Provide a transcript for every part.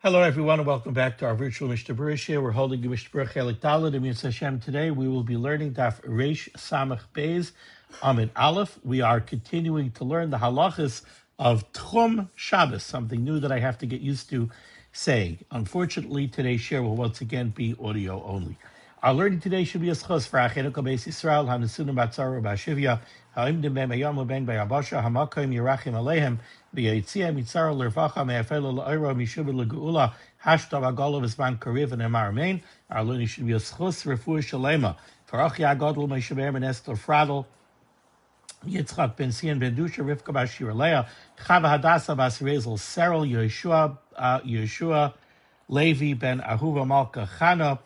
Hello, everyone, and welcome back to our virtual Mishnah Berurah here. We're holding the Mishnah Berurah Chelik Daled and Mitzvah Hashem. Today, we will be learning Daf Reish Samach Beis Amid Aleph. We are continuing to learn the halachas of Tchum Shabbos, something new that I have to get used to saying. Unfortunately, today's share will once again be audio only. Our learning today should be a schos for Achenu Beis Yisrael, Hanesunim Batzara Bashivya, Ha'imdim Ben Bayam Ben Bayabasha, Hamakim Yerachim Alehem, V'Yitzia Mitzara L'Rvacha Me'afelo L'Oiro Mishubah L'Geula, Hashtav Agolav Zman Kariv and Emar Amen. Our learning should be a schos Refuah Shalema for Achia Godel Meishaber Ben Esther Fradel, Yitzchak Ben Sian Ben Dusha, Rivka Bashir Leah, Chava Hadassah Bas Rezel Serel, Yeshua Levi Ben Ahuva Malka Chana,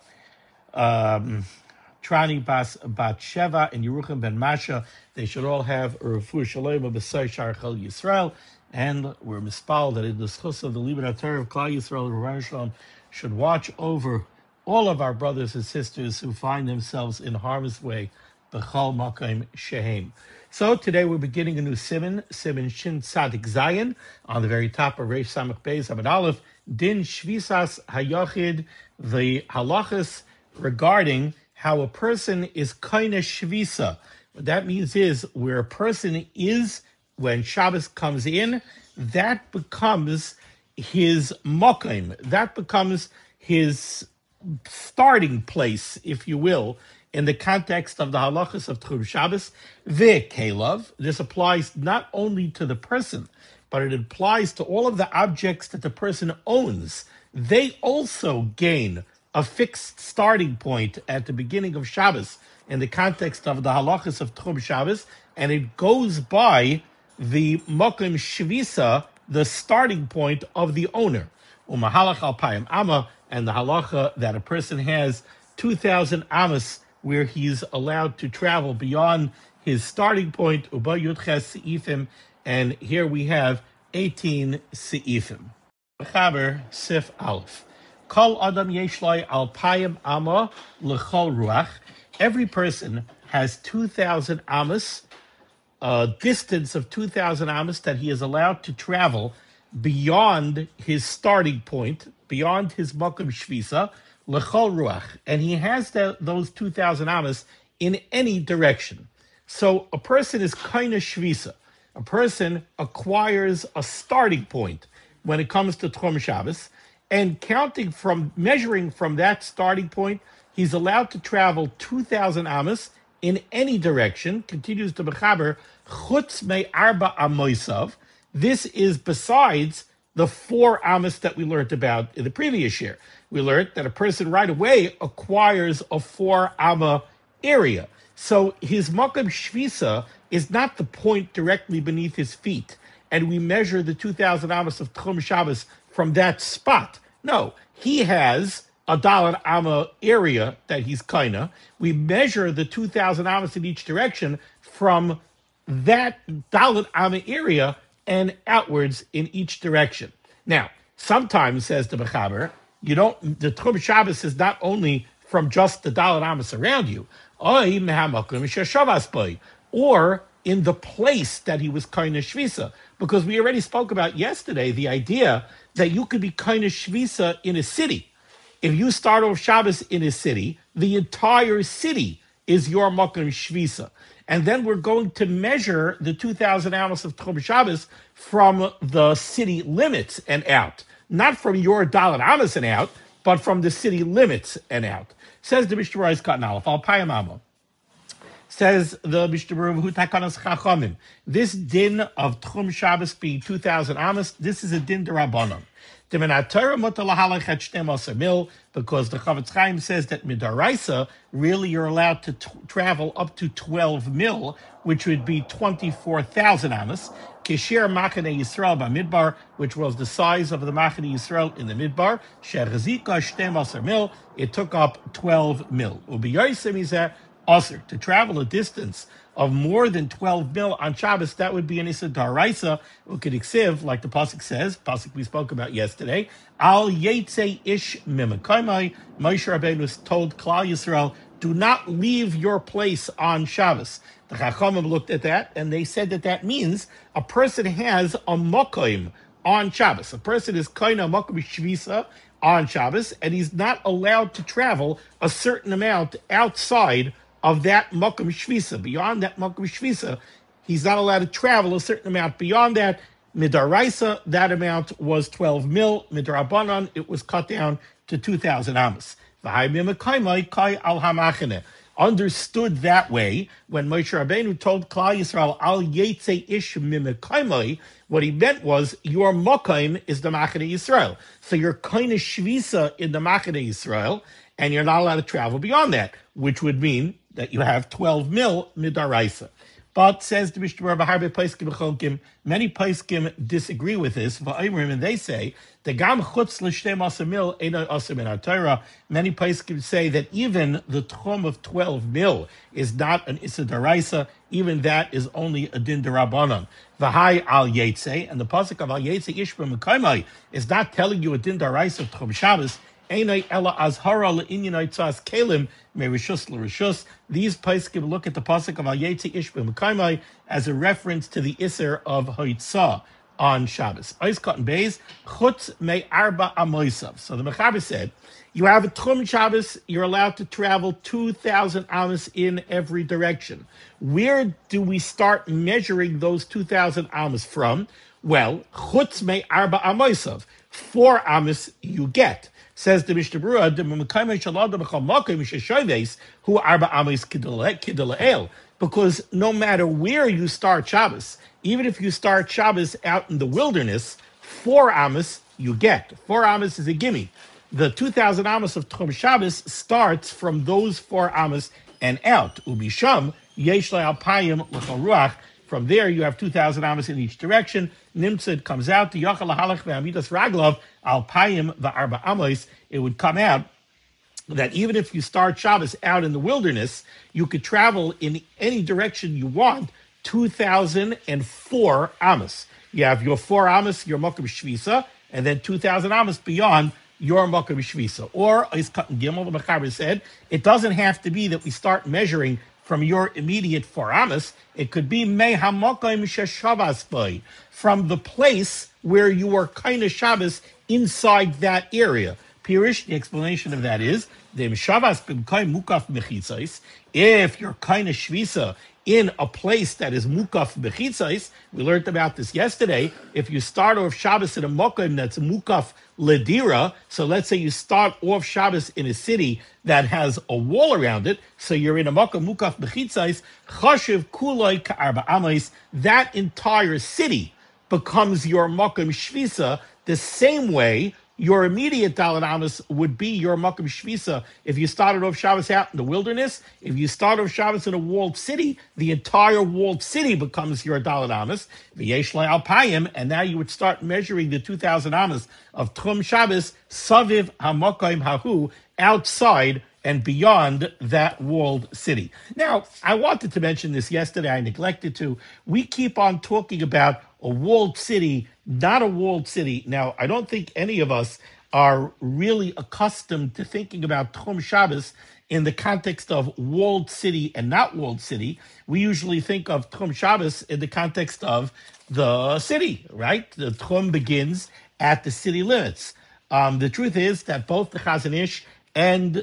Trani Bas Bat Sheva and Yerucham Ben Masha. They should all have a Refuah Shalema B'Sai Shar Chal Yisrael. And we're mispal that in the schus of the Libet HaTorah of Klal Yisrael, Rebbeinu Shalom should watch over all of our brothers and sisters who find themselves in harm's way, B'chal Makom Shehem. So today we're beginning a new Siman Shin Tzadik Zayin, on the very top of Reish Samach Beis Amid Aleph, Din Shvisas Hayachid, the halachas regarding how a person is kaina shvisa. What that means is where a person is when Shabbos comes in, that becomes his mokim, that becomes his starting place, if you will, in the context of the halachas of Tchum Shabbos. Ve'kelav, this applies not only to the person, but it applies to all of the objects that the person owns. They also gain a fixed starting point at the beginning of Shabbos in the context of the halachas of Tchum Shabbos, and it goes by the mokim shvisa, the starting point of the owner. Umahalach alpayim amma, and the halacha that a person has 2,000 amas where he's allowed to travel beyond his starting point. Uba yudches seifim, and here we have 18 seifim. Chaber Sif Aleph. Kol adam yeshloi alpayim amma lechol ruach. Every person has 2,000 amas, a distance of 2,000 amas that he is allowed to travel beyond his starting point, beyond his makom shvisa, lechol ruach, and he has those 2,000 amas in any direction. So a person is kaina shvisa. A person acquires a starting point when it comes to Tchum Shabbos, and measuring from that starting point, he's allowed to travel 2,000 amas in any direction. Continues to Bechaber, chutz me arba amoisav. This is besides the 4 amas that we learned about in the previous year. We learned that a person right away acquires a 4 amma area. So his makom shvisa is not the point directly beneath his feet, and we measure the 2,000 amas of Tchum Shabbos from that spot. No, he has a dollar amma area that he's kaina. We measure the 2,000 amas in each direction from that dollar amma area and outwards in each direction. Now, sometimes, says the Mechaber, the Tchum Shabbos is not only from just the dollar amas around you, or in the place that he was kaina shvisa, because we already spoke about yesterday the idea that you could be kaina shvisa in a city. If you start off Shabbos in a city, the entire city is your makom shvisa. And then we're going to measure the 2,000 amas of Tchum Shabbos from the city limits and out. Not from your dalet amas and out, but from the city limits and out. Says the Mishnah Berurah Katan Aleph, Al Payim Amma. Says the Mishnah Berurah Hu Takanas Chachamim. This din of Tchum Shabbos being 2,000 amas, this is a din d'Rabbanan. Because the Chavetz Chaim says that midaraisa, really you're allowed to travel up to 12 mil, which would be 24,000 amas. Kishir Machane Yisrael Bamidbar, which was the size of the Machane Yisrael in the Midbar. Sherzika Shtem mil, it took up 12 mil. Ubiyosim Izeh Aser, to travel a distance of more than 12 mil on Shabbos, that would be an Issa Daraisa, Ukidiksiv, like the Pasuk says, Pasuk we spoke about yesterday. Al Yetze Ish Mimakaimai, Moshe Rabbeinu told Klal Yisrael, do not leave your place on Shabbos. The Chachamim looked at that, and they said that means a person has a mokoim on Shabbos. A person is kaina makom shvisa on Shabbos, and he's not allowed to travel a certain amount outside of that makom shvisa. Beyond that makom shvisa, he's not allowed to travel a certain amount beyond that. Midaraisa, that amount was 12 mil. Midarabanan, it was cut down to 2,000 amos. Understood that way when Moshe Rabbeinu told Klal Yisrael, Al Yetze Ish Mimekaimai, what he meant was, your Mokaim is the Machane Yisrael. So you're kind of Shvisa in the Machane Yisrael, and you're not allowed to travel beyond that, which would mean that you have 12 mil Midaraisa. But says the Mishnah many Paiskim disagree with this, and they say the gam chutz l'shtei mil eno asim in our Torah. Many Paiskim say that even the tchum of 12 mil is not an issa daraisa. Even that is only a din derabanan. V'hai al yetze, and the pasuk of al yetze ishba mekaymai is not telling you a din daraisa of tchum Shabbos. Einay ela azhara le'inyanai tzas kelim merishus l'rishus. These Paiskim look at the pasuk of Al Yetze Ish B'Mekaimai as a reference to the Isser of Hoitzah on Shabbos. Ois Cotton Beis Chutz Me Arba Amoisav. So the Mechaber said, you have a Tchum Shabbos, you're allowed to travel 2,000 amos in every direction. Where do we start measuring those 2,000 amos from? Well, Chutz Me Arba Amoisav. 4 amos you get. Says the Mishnah Berurah, who arba amis kidalael, because no matter where you start Shabbos, even if you start Shabbos out in the wilderness, 4 amos you get. 4 amos is a gimme. The 2,000 amos of Tchum Shabbos starts from those 4 amos and out. Ubisham yesh alpayim l'charuach. From there, you have 2,000 amos in each direction. Nimtzid comes out to Yachal Halach ve'amidas Raglov alpayim va'arba amos. It would come out that even if you start Shabbos out in the wilderness, you could travel in any direction you want 2,004 amos. You have your 4 amos, your Mokum Shvisa, and then 2,000 amos beyond your Mokum Shvisa. Or, as Gimel the Mechaber said, it doesn't have to be that we start measuring from your immediate 4 amos. It could be Mei HaMokim Sheshavas Boi, from the place where you were kind of Shabbos inside that area. Pirish, the explanation of that is, if you're kind of shvisa in a place that is mukaf bechitzais, we learned about this yesterday. If you start off Shabbos in a mokim that's mukaf ledira, so let's say you start off Shabbos in a city that has a wall around it, so you're in a mokim mukaf bechitzais, chashiv kuloi ka'arba amais, that entire city becomes your mokim shvisa the same way your immediate Dalet Amos would be your Makom Shvisa. If you started off Shabbos out in the wilderness, if you start off Shabbos in a walled city, the entire walled city becomes your Dalet Amos. V'yesh alpayim, and now you would start measuring the 2,000 Amos of Tchum Shabbos, Saviv HaMokoim Hahu, outside and beyond that walled city. Now, I wanted to mention this yesterday. I neglected to. We keep on talking about a walled city, not a walled city. Now, I don't think any of us are really accustomed to thinking about Tchum Shabbos in the context of walled city and not walled city. We usually think of Tchum Shabbos in the context of the city, right? The Tchum begins at the city limits. The truth is that both the Chazon Ish and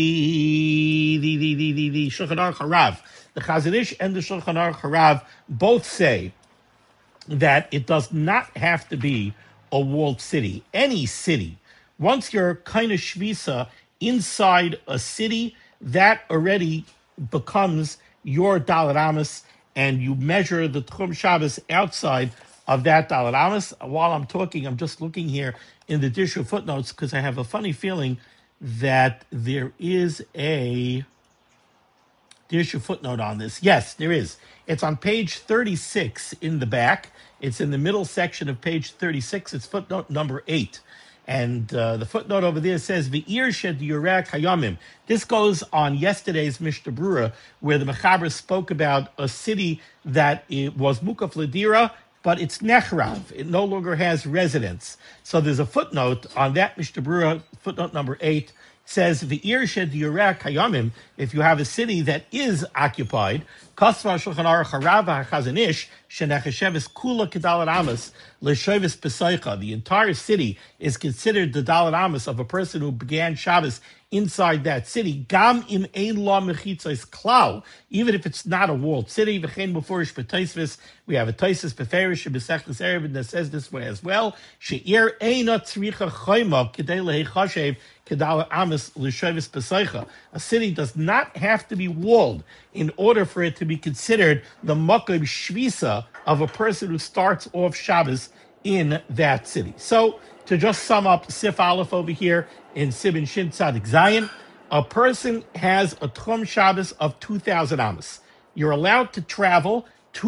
the Shulchan Aruch Harav, the Chazon Ish and the Shulchan Aruch Harav both say that it does not have to be a walled city. Any city, once you're kind of shvisa inside a city, that already becomes your Dalet Amos, and you measure the Tchum Shabbos outside of that Dalet Amos. While I'm talking, I'm just looking here in the Dishu footnotes because I have a funny feeling that there is a Dishu footnote on this. Yes, there is. It's on page 36 in the back. It's in the middle section of page 36. It's footnote number 8. And the footnote over there says, V'ir shed yurak hayamim. This goes on yesterday's Mishnah Berurah, where the Mechaber spoke about a city that it was Mukaf Ladira, but it's Nechrav. It no longer has residents. So there's a footnote on that Mishnah Berurah, footnote number 8, says V'ir shediureh kayamim. If you have a city that is occupied, Kasva Shulchan Aruch Harava HaChazon Ish shenechesheves kula kedalat amos l'shovis pesaycha. The entire city is considered the dalat amos of a person who began Shabbos inside that city. Gam im ein la mechitzos klal, even if it's not a walled city. V'chein beforish b'Tosfos, we have a Tosfos beferish b'Sechtes Eruvin that says this way as well. She'ir eina tzricha chayma kedei lehechashev kedalat amos l'shovis pesaycha. A city does not have to be walled in order for it to be considered the makom shvisa of a person who starts off Shabbos in that city. So, to just sum up Sif Aleph over here in Sibin Shin Tzadik Zayin, a person has a Tchum Shabbos of 2,000 amos. You're allowed to travel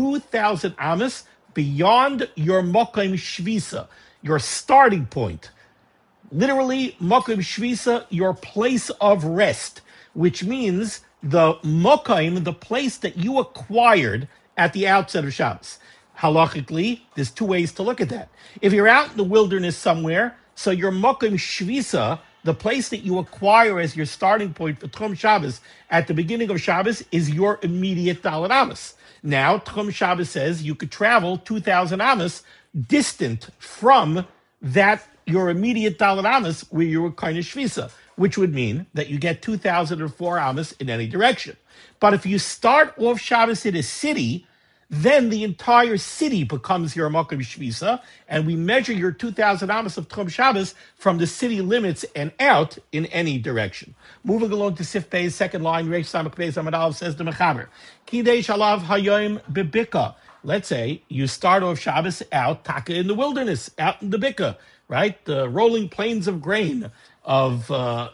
2,000 amos beyond your makom shvisa, your starting point. Literally, makom shvisa, your place of rest, which means the makom, the place that you acquired at the outset of Shabbos. Halachically, there's two ways to look at that. If you're out in the wilderness somewhere, so your makom shvisa, the place that you acquire as your starting point for Tchum Shabbos at the beginning of Shabbos, is your immediate dalat amos. Now, Tchum Shabbos says you could travel 2,000 amos distant from that, your immediate dalat amos, where you were kind of shvisa, which would mean that you get 2,004 amos in any direction. But if you start off Shabbos in a city, then the entire city becomes your makom shvisa, and we measure your 2,000 amos of Tchum Shabbos from the city limits and out in any direction. Moving along to Sif Bey's second line, Reish Samach Beis Amud Aleph says the Mechaber, Kidei Shalav Hayom Bebika. Let's say you start off Shabbos out taka in the wilderness, out in the Bika, right? The rolling plains of grain of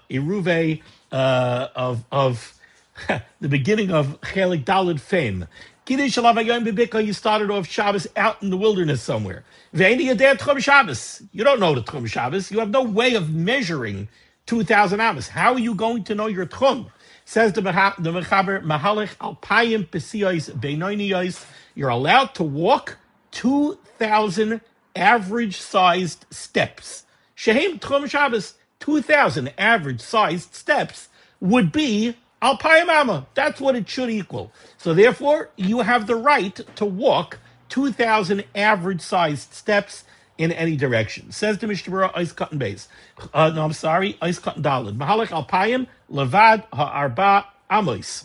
Iruve, of the beginning of Chelik Daled fame. You started off Shabbos out in the wilderness somewhere. You don't know the Tchum Shabbos. You have no way of measuring 2,000 amos. How are you going to know your Tchum? Says the Mechaber, Mahalech Alpayim Pesiyos Beinoniyos. You're allowed to walk 2,000 average-sized steps. Shehem Tchum Shabbos, 2,000 average-sized steps would be Alpayim Amma. That's what it should equal. So therefore, you have the right to walk 2,000 average-sized steps in any direction. Says the Mishnah Ice Cotton Base. Ice Cotton Dalid. Mahalach Alpayim Levad Ha'arba Amos.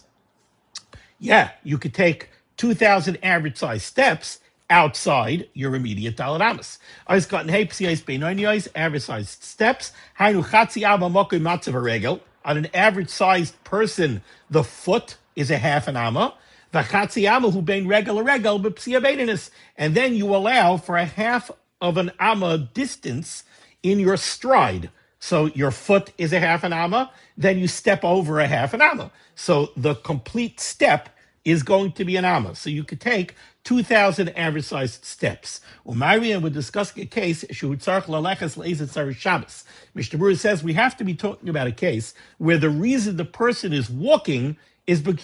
Yeah, you could take 2,000 average-sized steps outside your immediate dalat amos. Ice Cotton Hay Psiais Beinoniyos, average-sized steps. Hainu Chatzi Abba Mokum Matzav Regel. On an average-sized person, the foot is a half an amma. V'chatzi amma hu bein regel regel b'psia beininus. And then you allow for a half of an amma distance in your stride. So your foot is a half an amma, then you step over a half an amma. So the complete step is going to be an amma. So you could take 2,000 average-sized steps. Umarian would discuss a case, Shuhutzarch Laleches Le'ezet Tzarech Shabbos. Mishnah Berurah says we have to be talking about a case where the reason the person is walking is because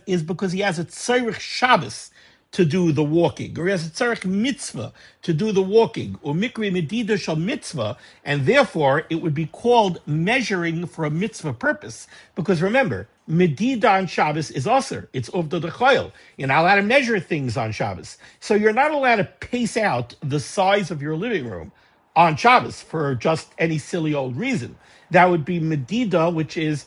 he has a Tzarech Shabbos to do the walking, or he has a tzarech mitzvah to do the walking, or mikri medida shal mitzvah, and therefore it would be called measuring for a mitzvah purpose. Because remember, medida on Shabbos is aser. It's uvda d'chayil. You're not allowed to measure things on Shabbos. So you're not allowed to pace out the size of your living room on Shabbos for just any silly old reason. That would be medida, which is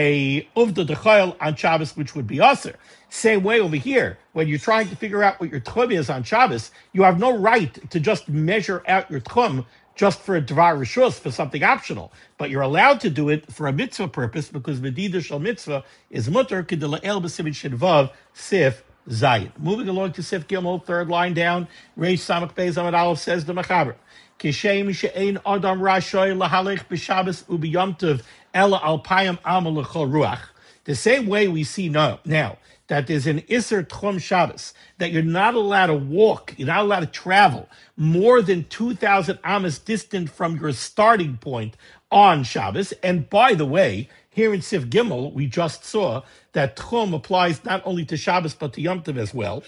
a uvda d'chayil on Shabbos, which would be aser. Same way over here, when you're trying to figure out what your tchum is on Shabbos, you have no right to just measure out your tchum just for a dvar rishus, for something optional. But you're allowed to do it for a mitzvah purpose, because medida shel mitzvah is mutter k'dela'el b'simin shedvav sif zayin. Moving along to Sif Gimel, third line down, Reish Samach Beis Amud Aleph says the Mechaber, Kishem she'ein adam rashoy lahalech b'Shabbos u'b'Yom Tov ela alpayim amal l'chol ruach. The same way we see now that there's an Isser Tchum Shabbos, that you're not allowed to walk, you're not allowed to travel more than 2,000 amas distant from your starting point on Shabbos. And by the way, here in Sif Gimel, we just saw that Tchum applies not only to Shabbos, but to Yom Tov as well.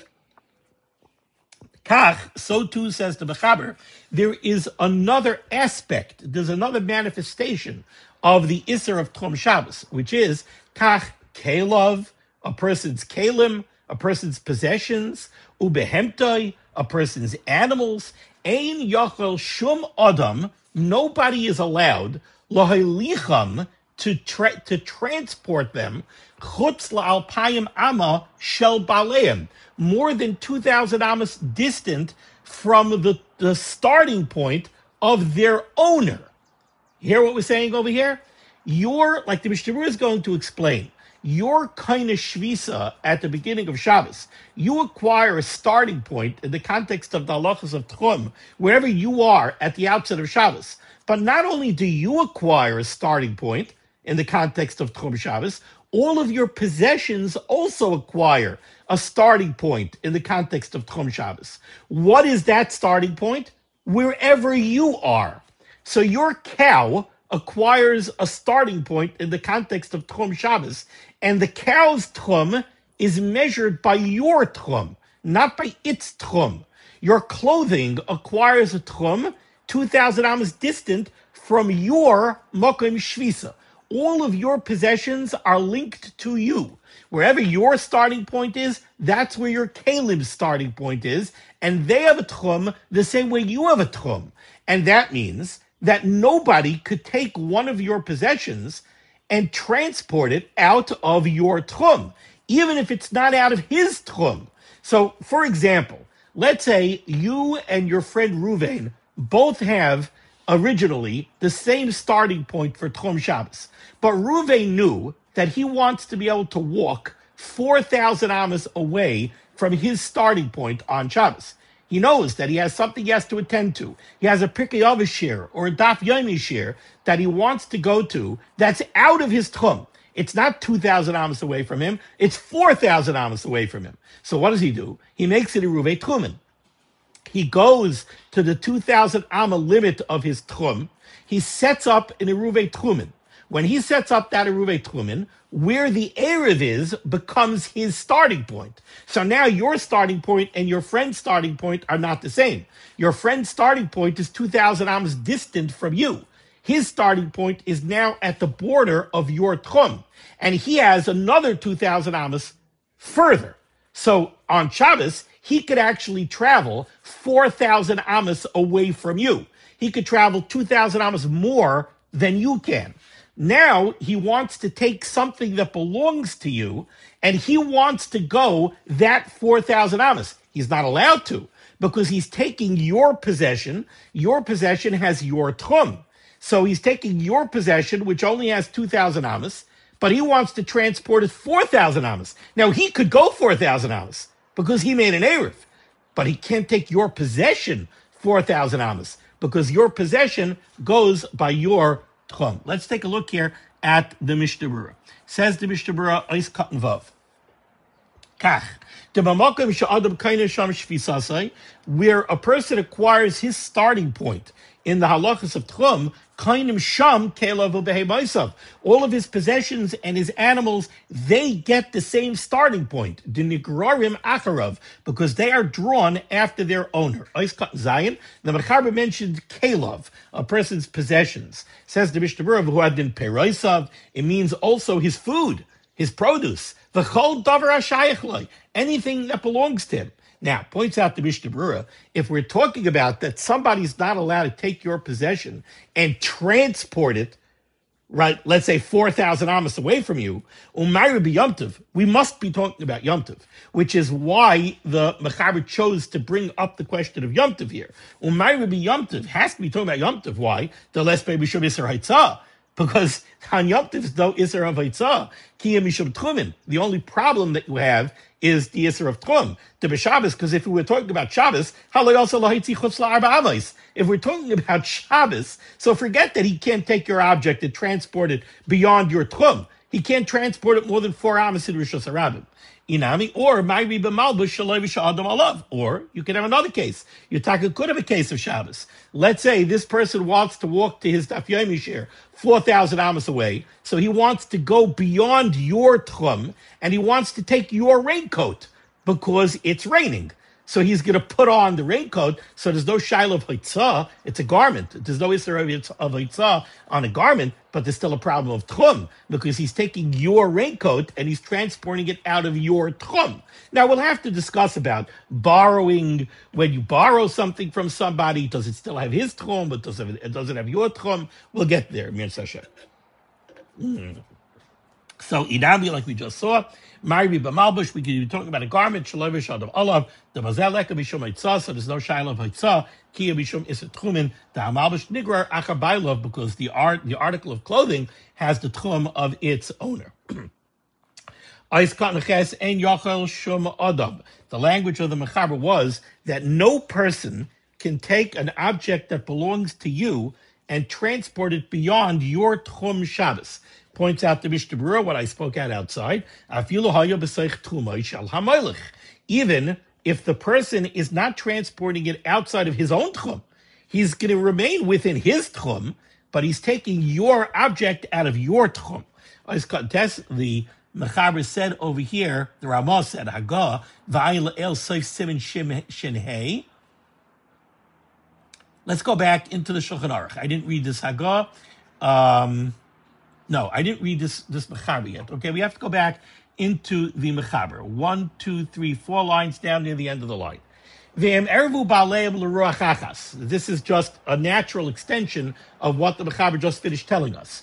Kach, so too says the Mechaber, there is another aspect, there's another manifestation of the Isser of Tchum Shabbos, which is Kach Kelov, a person's Kalim, a person's possessions, Ubehemtoi, a person's animals, Ein Yochel Shum Adam, nobody is allowed, Lohelicham, to transport them, Chutz La'alpayim Amma Shel Baleim, more than 2,000 amas distant from the starting point of their owner. You hear what we're saying over here? You're, like the Mishnah is going to explain, your kind of shvisa at the beginning of Shabbos, you acquire a starting point in the context of the halachas of Tchum, wherever you are at the outset of Shabbos. But not only do you acquire a starting point in the context of Tchum Shabbos, all of your possessions also acquire a starting point in the context of Tchum Shabbos. What is that starting point? Wherever you are. So your cow acquires a starting point in the context of Tchum Shabbos, and the cow's Tchum is measured by your Tchum, not by its Tchum. Your clothing acquires a Tchum 2,000 amas distant from your Mokim Shvisa. All of your possessions are linked to you. Wherever your starting point is, that's where your Caleb's starting point is, and they have a Tchum the same way you have a Tchum. And that means that nobody could take one of your possessions and transport it out of your Tchum, even if it's not out of his Tchum. So, for example, let's say you and your friend Ruvain both have originally the same starting point for Tchum Shabbos. But Ruvain knew that he wants to be able to walk 4,000 amas away from his starting point on Shabbos. He knows that he has something he has to attend to. He has a Pirkei Avos shir or a Daf Yomi shir that he wants to go to that's out of his Tchum. It's not 2,000 amas away from him. It's 4,000 amas away from him. So what does he do? He makes it a Ruvei Tchumen. He goes to the 2,000 amma limit of his Tchum. He sets up an Eruvei Tchumen. When he sets up that Eruvei Tchumen, where the Erev is becomes his starting point. So now your starting point and your friend's starting point are not the same. Your friend's starting point is 2,000 amas distant from you. His starting point is now at the border of your Tchum. And he has another 2,000 amas further. So on Shabbos, he could actually travel 4,000 amas away from you. He could travel 2,000 amas more than you can. Now he wants to take something that belongs to you, and he wants to go that 4,000 amas. He's not allowed to, because he's taking your possession. Your possession has your Tchum. So he's taking your possession, which only has 2,000 amas, but he wants to transport it 4,000 amas. Now he could go 4,000 amas, because he made an Erev, but he can't take your possession 4,000 amas, because your possession goes by your Tchum. Let's take a look here at the Mishnah Berurah. Says the Mishnah Berurah, Ois Katan Vav. Kach. Where a person acquires his starting point in the halachas of Tchum, all of his possessions and his animals, they get the same starting point, because they are drawn after their owner. The Mechaber mentioned Kelov, a person's possessions. Says the Mishnah Berurah, who had been Peroisav, it means also his food, his produce, the Chol Davar HaShayach, anything that belongs to him. Now, points out the Mishnah Berurah, if we're talking about that somebody's not allowed to take your possession and transport it, right, let's say 4,000 amas away from you, Umayr be Yom Tov, we must be talking about Yom Tov, which is why the Mechaber chose to bring up the question of Yom Tov here. Umayr be Yom Tov has to be talking about Yom Tov. Why? The less baby Shum Yisr Haitzah. Because on Yom Tov, though, Isser of Haitzah, Kiyam Mishum Tchumen. The only problem that you have is the Isser of Tchum. To be Shabbos, because if we were talking about Shabbos, if we're talking about Shabbos, so forget that he can't take your object and transport it beyond your Tchum. He can't transport it more than 4 amas in Rishos Harabim. Inami, or Mayri b'malbush shaloi v'sha'adam alav. Or you could have another case. Yutaka could have a case of Shabbos. Let's say this person wants to walk to his Daf Yomi shir 4,000 amas away, so he wants to go beyond your Tchum, and he wants to take your raincoat because it's raining. So he's going to put on the raincoat. So there's no shaila of haitzah. It's a garment. There's no isser of haitzah on a garment, but there's still a problem of tchum because he's taking your raincoat and he's transporting it out of your tchum. Now we'll have to discuss about borrowing. When you borrow something from somebody, does it still have his tchum, but does it have your tchum? We'll get there, Mir Sasha. So Idami, like we just saw, Maribi B'malbush, we could be talking about a garment, Shalovish Adam Olav, the Mazelek Bishum Haitzah, so there's no Shiloh of Haitzah, Kia Bishum Isat Tchumin, the Hamalbush Nigrar Achar Bailov, because the article of clothing has the tchum of its owner. The language of the Mechaber was that no person can take an object that belongs to you and transport it beyond your Tchum Shabbos. Points out the Mishnah Berurah, what I spoke out outside. Even if the person is not transporting it outside of his own Tchum, he's going to remain within his Tchum, but he's taking your object out of your Tchum. The Mechaber said over here, the Ramah said, Hagah, V'ayil el soif simin shinhei. Let's go back into the Shulchan Aruch. I didn't read this Hagah. No, I didn't read this Mechaber yet. Okay, we have to go back into the Mechaber. 1, 2, 3, 4 lines down near the end of the line. This is just a natural extension of what the Mechaber just finished telling us.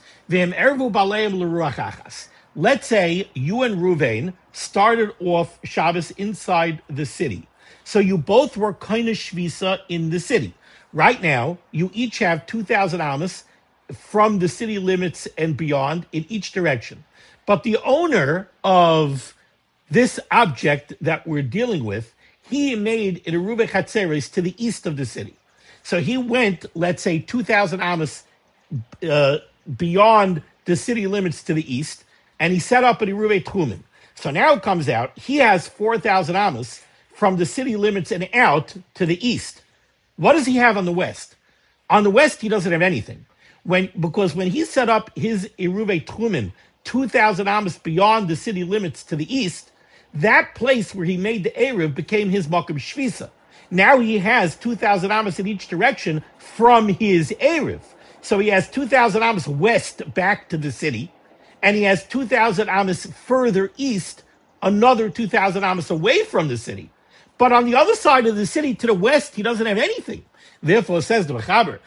Let's say you and Ruvain started off Shabbos inside the city. So you both were kind of shvisa in the city. Right now, you each have 2,000 amas from the city limits and beyond in each direction. But the owner of this object that we're dealing with, he made an Eruve Chatzeres to the east of the city. So he went, let's say, 2,000 amas beyond the city limits to the east, and he set up an Eruve Tchumin. So now it comes out, he has 4,000 amas from the city limits and out to the east. What does he have on the west? On the west, he doesn't have anything. Because when he set up his Eruve Tchumin 2,000 amas beyond the city limits to the east, that place where he made the Eruv became his Makom Shvisa. Now he has 2,000 amas in each direction from his Eruv. So he has 2,000 amas west back to the city, and he has 2,000 amas further east, another 2,000 amas away from the city. But on the other side of the city, to the west, he doesn't have anything. Therefore, says the Mechaber,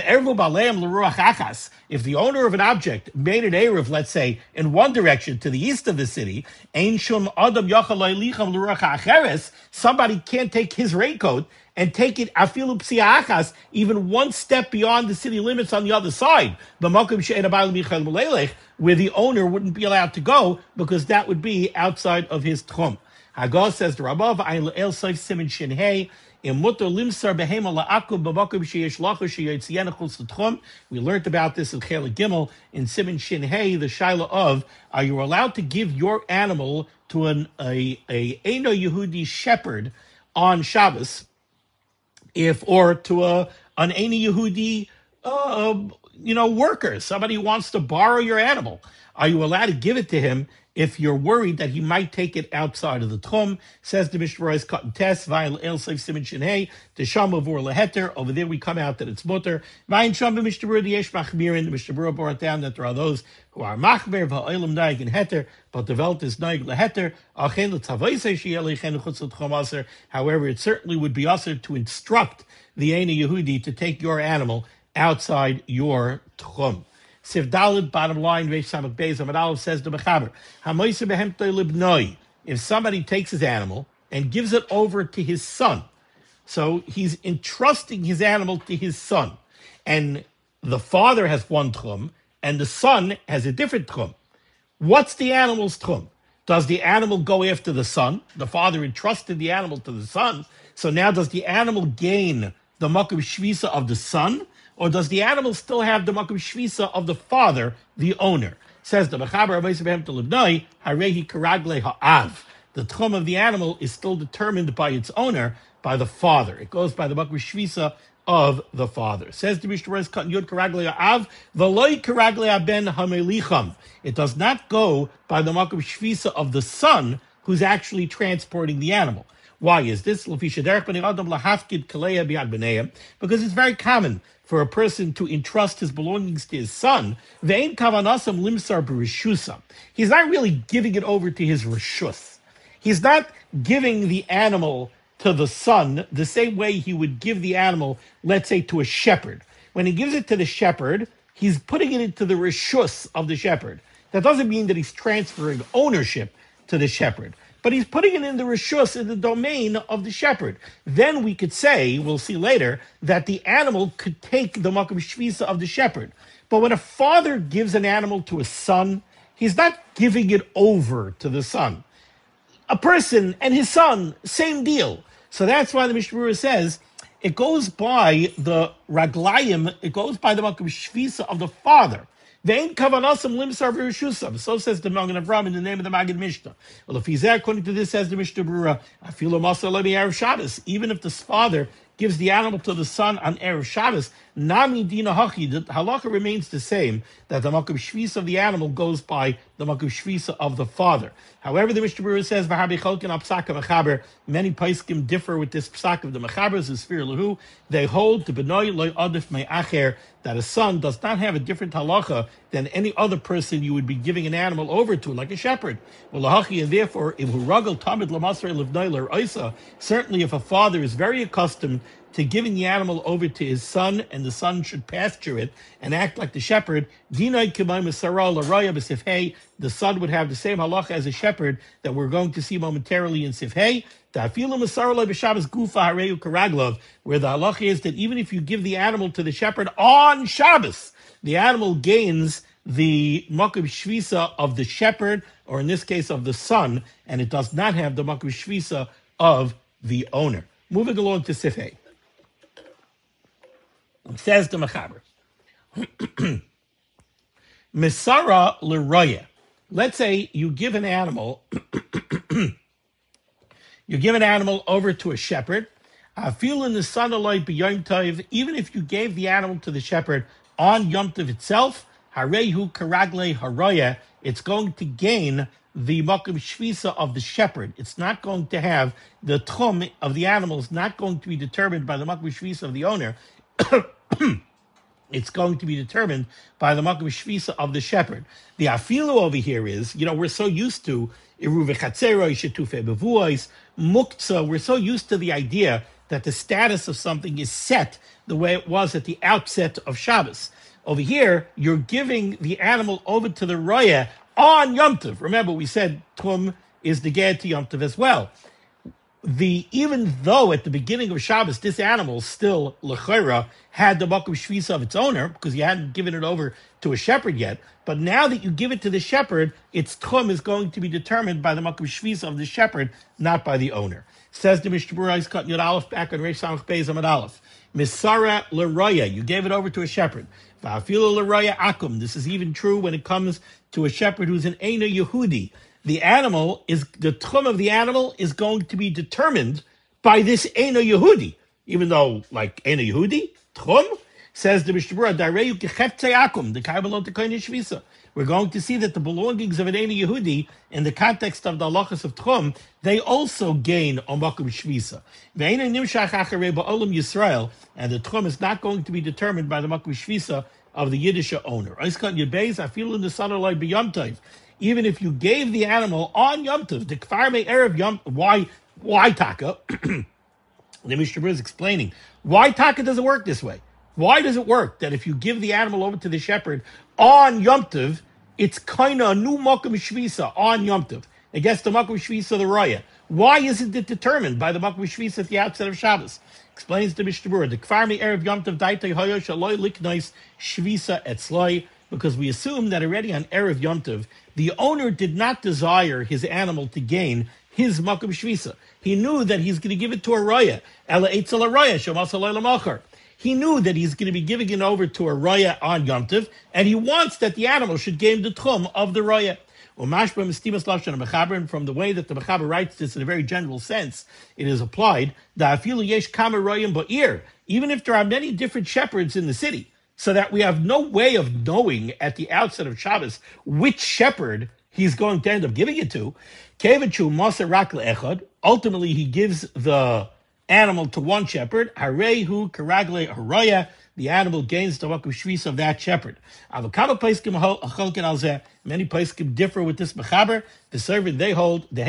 if the owner of an object made an Eruv, let's say, in one direction to the east of the city, somebody can't take his raincoat and take it even one step beyond the city limits on the other side, where the owner wouldn't be allowed to go because that would be outside of his tchum. Hagah says the Rabav, El Seif Simin Shinhei, we learned about this in Chelik Gimel in Siman Shin Hey, the shaila of, are you allowed to give your animal to a Eino Yehudi shepherd on Shabbos, or to an Eino Yehudi worker, somebody who wants to borrow your animal? Are you allowed to give it to him if you're worried that he might take it outside of the tchum? Says the Mishnah Berurah cut and test, Vayil El Seif Simin Shinhei, the Sham of Leheter. Over there we come out that it's mutter. Vayin Sham the Mishnah Berurah, the Yesh Machmirin. The Mishnah Berurah brought down that there are those who are Machmer, Va'olam Naig and Heter, but the Welt is Naig Leheter. Achen L'Tavaisei She'elei Chen Chutz L'Tchum Aser. However, it certainly would be aser to instruct the Eino Yehudi to take your animal outside your tchum. Siv Dalid, bottom line, Reish Samach Beis Amud Aleph, says the Mechaber, Hamoise behemtoi libnoi. If somebody takes his animal and gives it over to his son, so he's entrusting his animal to his son, and the father has one tchum, and the son has a different tchum. What's the animal's tchum? Does the animal go after the son? The father entrusted the animal to the son, so now does the animal gain the makom shvisa of the son, or does the animal still have the makom shvisa of the father, the owner? Says the Mechaber, Harehi Karagle Ha'av. The tchum of the animal is still determined by its owner, by the father. It goes by the makom shvisa of the father. Says the Mishnah Berurah, Kat Yud Karagle Ha'av, V'loi Karagle Haben Hamelicham. It does not go by the makom shvisa of the son who's actually transporting the animal. Why is this? Because it's very common for a person to entrust his belongings to his son. He's not really giving it over to his reshus. He's not giving the animal to the son the same way he would give the animal, let's say, to a shepherd. When he gives it to the shepherd, he's putting it into the reshus of the shepherd. That doesn't mean that he's transferring ownership to the shepherd, but he's putting it in the reshus, in the domain of the shepherd. Then we could say, we'll see later, that the animal could take the makom shvisa of the shepherd. But when a father gives an animal to a son, he's not giving it over to the son. A person and his son, same deal. So that's why the Mishnah Berurah says it goes by the raglayim, it goes by the makom shvisa of the father. Vein kavanasam limsar b'rishusam. So says the Magen Avraham in the name of the Maggid Mishnah. Well, if he's there, according to this, says the Mishnah Berurah, afilu masar lebi erev Shabbos. Even if the father gives the animal to the son on erev Shabbos, nami dina hachi. The halacha remains the same, that the makom shvisa of the animal goes by the makom shvisa of the father. However, the Mishnah Berurah says, "V'habi cholkin apsak mechaber." Many poskim differ with this psak of the mechabers, the Sfir Lahu. They hold to benoi loy adif me'acher, that a son does not have a different halacha than any other person you would be giving an animal over to, like a shepherd. Well, lahachi, and therefore, if huragel tamid lamasrei livnoi l'oisa, certainly if a father is very accustomed to giving the animal over to his son, and the son should pasture it and act like the shepherd, the son would have the same halacha as a shepherd that we're going to see momentarily in Sifhei, where the halacha is that even if you give the animal to the shepherd on Shabbos, the animal gains the makom shvisa of the shepherd, or in this case of the son, and it does not have the makom shvisa of the owner. Moving along to Sifhei. Says the Mechaber, Misara l'roya. Let's say you give an animal, over to a shepherd. Feel in the sun alike b'yom tov. Even if you gave the animal to the shepherd on Yom Tov itself, harehu karagle haroya. It's going to gain the makom shvisa of the shepherd. It's not going to have the tchum of the animal. Is not going to be determined by the makom shvisa of the owner. It's going to be determined by the makom shvisa of the shepherd. The afilu over here is, we're so used to iruve chatzeroi, shetufe bevuos, muktzah. We're so used to the idea that the status of something is set the way it was at the outset of Shabbos. Over here, you're giving the animal over to the roya on Yom Tov. Remember, we said tum is the ged to Yom Tov as well. Even though at the beginning of Shabbos, this animal still, l'chayra, had the makom shvisa of its owner, because you hadn't given it over to a shepherd yet, but now that you give it to the shepherd, its tchum is going to be determined by the makom shvisa of the shepherd, not by the owner. Says the Mishnah Berurah, cut Yud Aleph back on Reish Samach Beis Amud Aleph. Misara l'roya, you gave it over to a shepherd. Va'afilu l'roya akum. This is even true when it comes to a shepherd who's an Eina Yehudi. The tchum of the animal is going to be determined by this Eino Yehudi. Even though, like, Eino Yehudi, tchum, says the Mishnah Berurah, Dareyu kecheptzei akum, the kaibalot tekoyin shvisa. We're going to see that the belongings of an Eino Yehudi, in the context of the halachas of tchum, they also gain on makom shvisa. Ve'eino nimshach acharei ba'olam Yisrael, and the tchum is not going to be determined by the makom shvisa of the Yiddish owner. Oiskat Yebez, I feel in the sun alay b'yom tov. Even if you gave the animal on Yom Tov, the Kfar Me Erev Yom, why Taka? The Mishnah Berurah is explaining why Taka doesn't work this way. Why does it work that if you give the animal over to the shepherd on Yom Tov, it's kind of a new makom shvisa on Yom Tov against the makom shvisa of the raya? Why isn't it determined by the makom shvisa at the outset of Shabbos? Explains the Mishnah Berurah, the Kfar Me Erev Yom Tov Daitay Hoyo Shaloi Liknois Shvisa Etzloi, because we assume that already on Erev Yom Tov, the owner did not desire his animal to gain his makom shvisa. He knew that he's going to give it to a raya. Ela eitzel a raya, shomas alayla machar. He knew that he's going to be giving it over to a raya on Yom Tov, and he wants that the animal should gain the tchum of the raya. From the way that the Mechaber writes this in a very general sense, it is applied that even if there are many different shepherds in the city, so that we have no way of knowing at the outset of Shabbos which shepherd he's going to end up giving it to. Kevachu Moser Rak Le'echad. Ultimately, he gives the animal to one shepherd. Harehu Karagle Haroya. The animal gains the Makom Shvis of that shepherd. Many places differ with this mechaber. The servant they hold the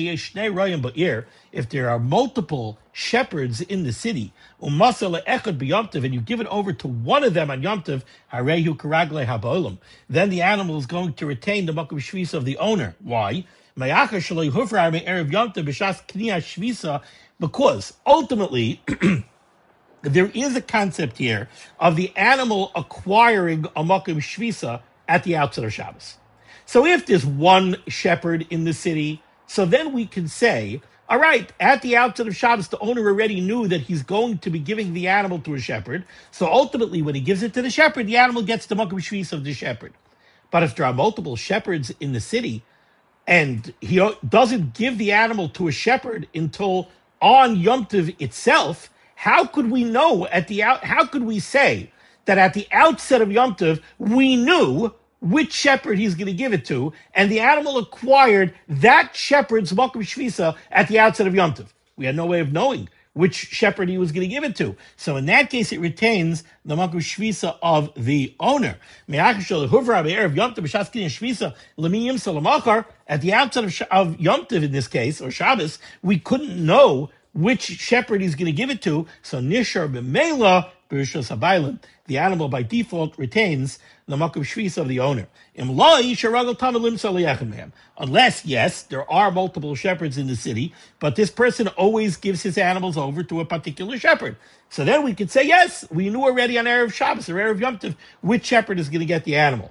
if there are multiple shepherds in the city, and you give it over to one of them on Yom Tov, then the animal is going to retain the Makom Shvis of the owner. Why? Because ultimately there is a concept here of the animal acquiring a makom shvisa at the outset of Shabbos. So if there's one shepherd in the city, so then we can say, all right, at the outset of Shabbos, the owner already knew that he's going to be giving the animal to a shepherd. So ultimately, when he gives it to the shepherd, the animal gets the makom shvisa of the shepherd. But if there are multiple shepherds in the city, and he doesn't give the animal to a shepherd until on Yom Tov itself, how could we know how could we say that at the outset of Yom Tov, we knew which shepherd he's going to give it to, and the animal acquired that shepherd's Makom Shvisa at the outset of Yom Tov? We had no way of knowing which shepherd he was going to give it to. So in that case, it retains the Makom Shvisa of the owner. At the outset of Yom Tov, in this case, or Shabbos, we couldn't know which shepherd he's going to give it to. So Nishar B'Meila, B'Rishos HaBailim, the animal by default retains the Makom Shvisa of the owner. Unless, yes, there are multiple shepherds in the city, but this person always gives his animals over to a particular shepherd. So then we could say, yes, we knew already on Erev Shabbos or Erev Yom Tov which shepherd is going to get the animal.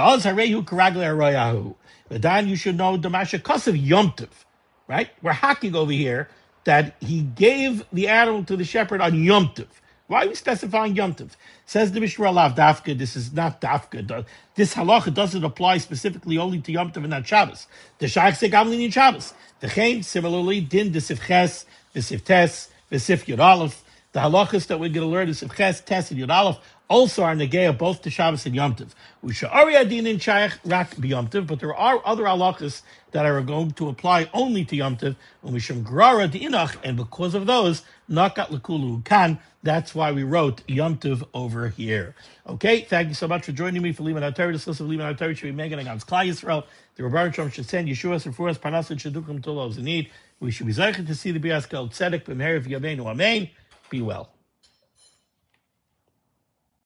Then you should know the Mashakos of Yom Tov, right? We're hacking over here that he gave the animal to the shepherd on Yom Tov. Why are we specifying Yom Tov? Says the Mishnah Alav Dafka, this is not Dafka. This halacha doesn't apply specifically only to Yom Tov and not Shabbos. The Shaykh Segamlin in Shabbos. The Chaim, similarly, Din, the Sifches, the Siftes, the Sif Yud Aleph. The halachas that we're going to learn, the Sifches, Tes, and Yud Aleph, also are negaya both to Shabbos and Yom Tov. In Shaykh Rak B'Yom Tov, but there are other halachas that are going to apply only to Yom Tov, and because of those, Nakat L'Kulu Kan. That's why we wrote Yom Tov over here. Okay, thank you so much for joining me for Liman HaTorah. This list of Liman HaTorah should be Megan against Klal Yisrael. The Rebbeinu Shalom should send Yeshua and for us Parnas and Shadukim to those in need. We should be zeicher to see the Bias Kel Tzedek B'Meher V'Yameinu Amen. Be well.